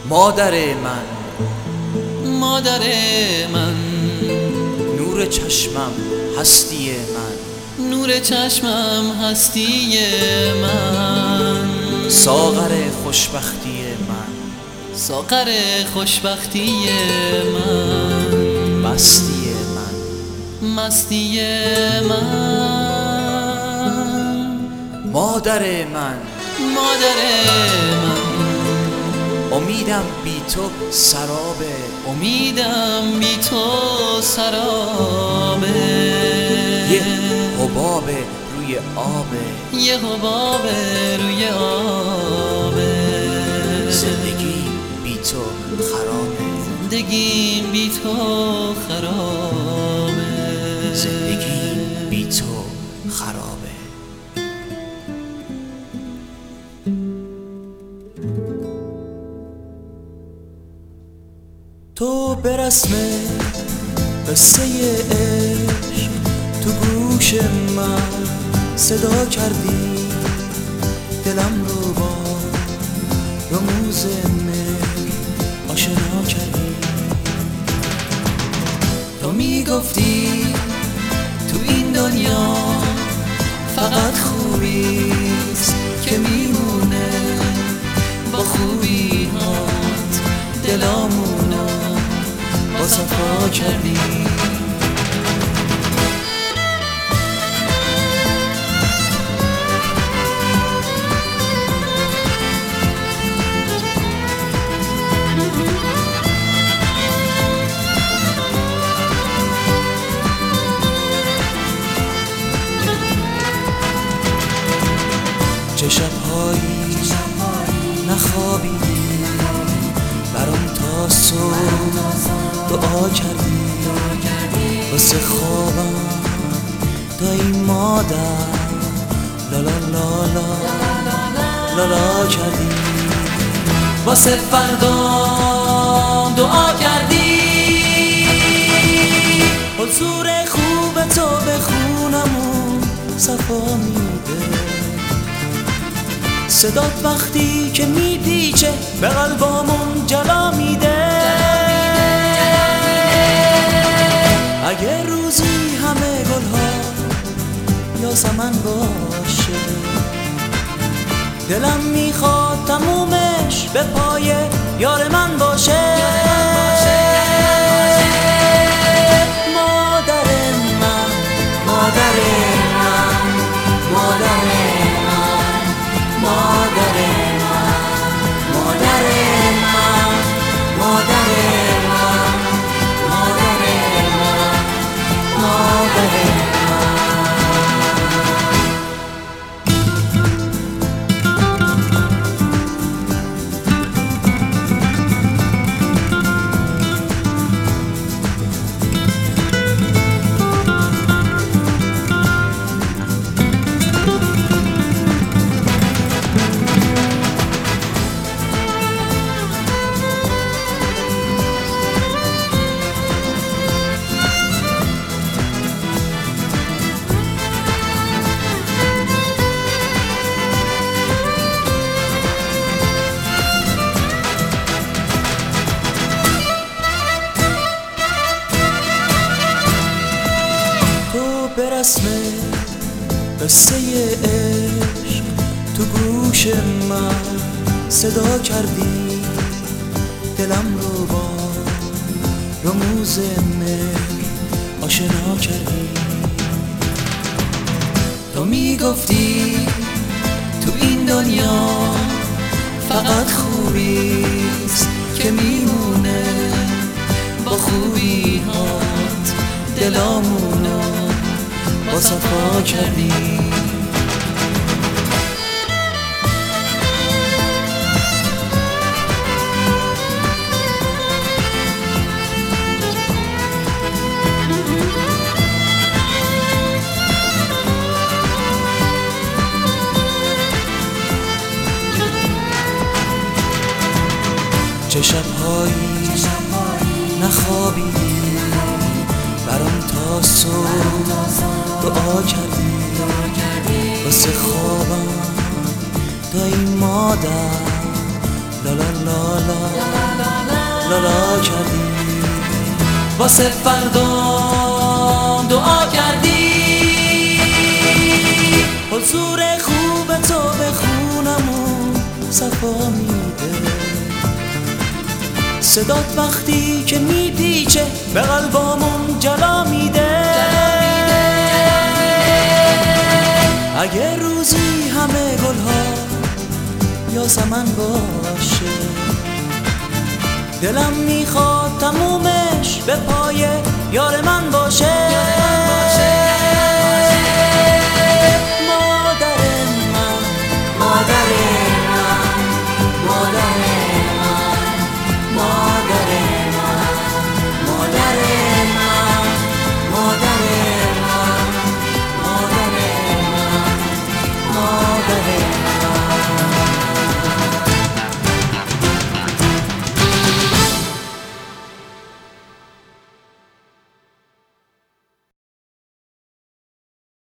مادر من، مادر من، نور چشمم هستی من، نور چشمم هستی من، ساغر خوشبختی من، ساغر خوشبختی من، مستی من، مستی من. مادر من، مادر من، امیدم بی تو سرابه، امیدم بی تو سرابه، یه حباب روی آبه، یه حباب روی آبه، زندگی بی تو خرابه، زندگیم بی تو خرابه، زندگی بی تو خرابه. تو به رسم قصه عشق تو گوش من صدا کردی، دلم رو با رموز مهر آشنا کردی. تو میگفتی تو این دنیا فقط خوبیست که میمونه، با خوبی هات دلامونو با صفا کردی. چه شب‌هایی نخوابیدی، برام تا صبح دعا کردی، واسه خوابم دایی مادر لالا لالا لالا کردی، واسه فردام دعا کردی. حضور خوب تو به خونمون صفا میده، صدات وقتی که میپیچه به قلبامون جلا میده. اگه روزی همه گلها یاسمن باشه، دلم میخواد تمومش به پای یار من باشه. مادر من، مادر من، مادر من، مادر من، مادر من، مادر من، مادر من، مادر من. به رسم قصه عشق تو گوش من صدا کردی، دلم رو با رموز مهر آشنا کردی. تو میگفتی تو این دنیا فقط خوبیست که میمونه، با خوبی هات دلامونو با صفا کردی. چه شب‌هایی نخوابیدی، برام تا صبح دعا کردی، واسه خوابم دایی مادر لالا لا لا لا کردی، واسه فردا دعا کردی. حضور خوب تو به خونمون صفا میده، صدات وقتی که میپیچه به قلبامون جلا میده. اگه روزی همه گلها یاسمن باشه، دلم میخواد تمومش به پای یار من باشه.